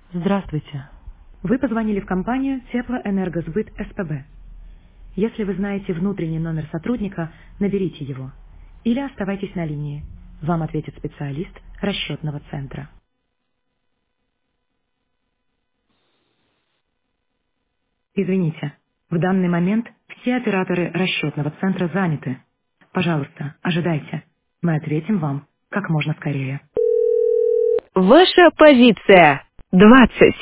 Здравствуйте. Вы позвонили в компанию Теплоэнергосбыт СПБ. Если вы знаете внутренний номер сотрудника, наберите его. Или оставайтесь на линии. Вам ответит специалист расчетного центра. Извините, в данный момент все операторы расчетного центра заняты. Пожалуйста, ожидайте. Мы ответим вам как можно скорее. Ваша позиция 20.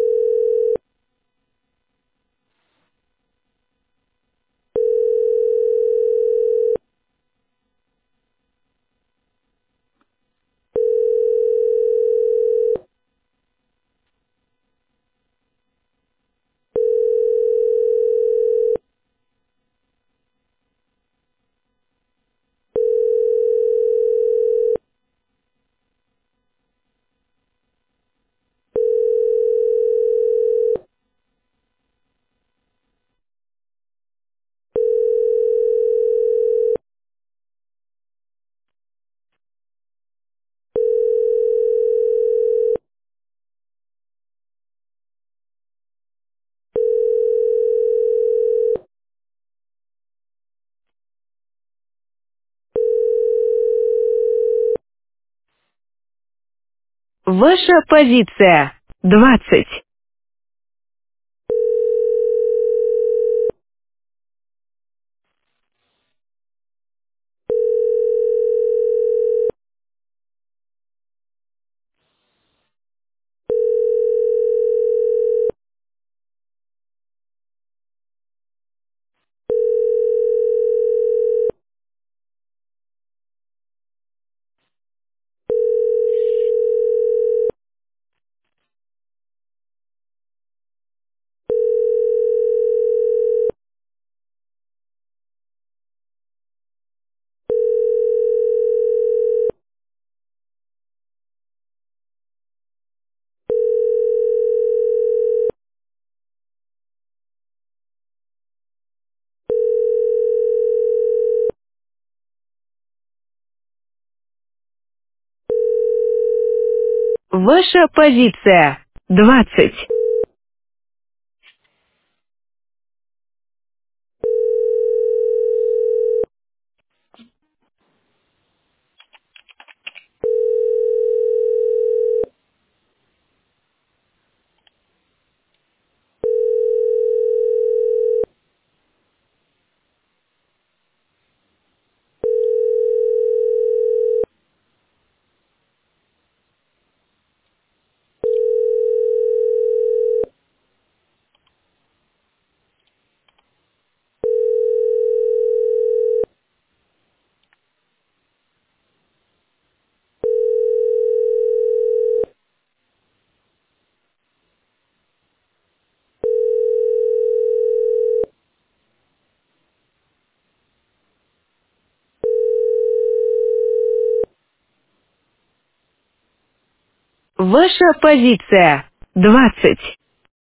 Ваша позиция 20. Ваша позиция 20. Ваша позиция 20.